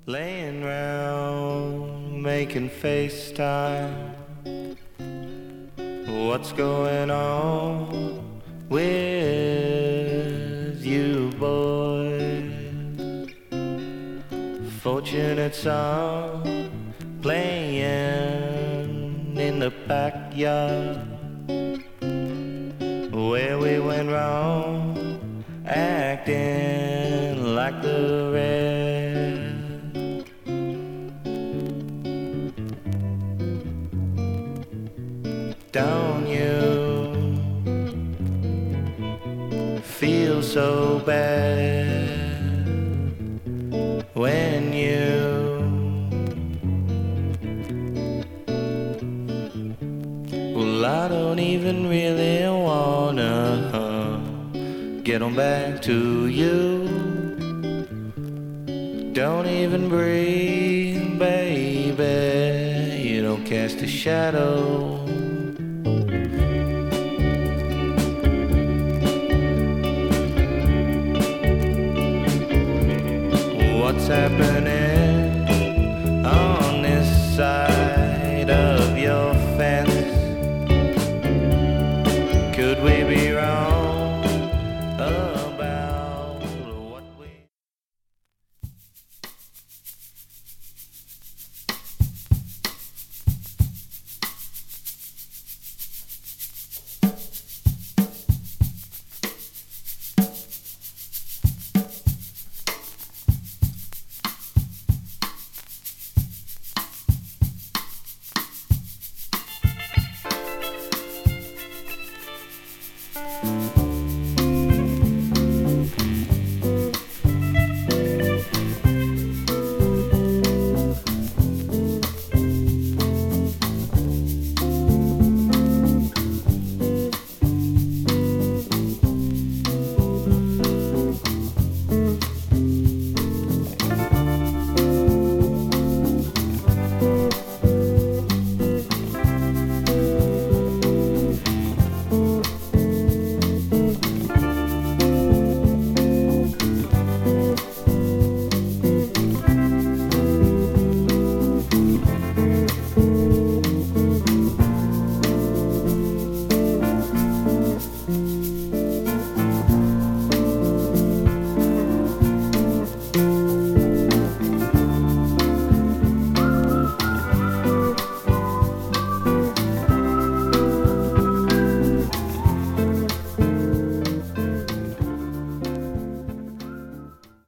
laying round making FaceTime. What's going on with you, boy? Fortunate son playing in the backyard, where we went wrong, acting like the rest. Don't you feel so bad when well, I don't even really wanna get on back to you. Don't even breathe, baby. You don't cast a shadow. What's happening?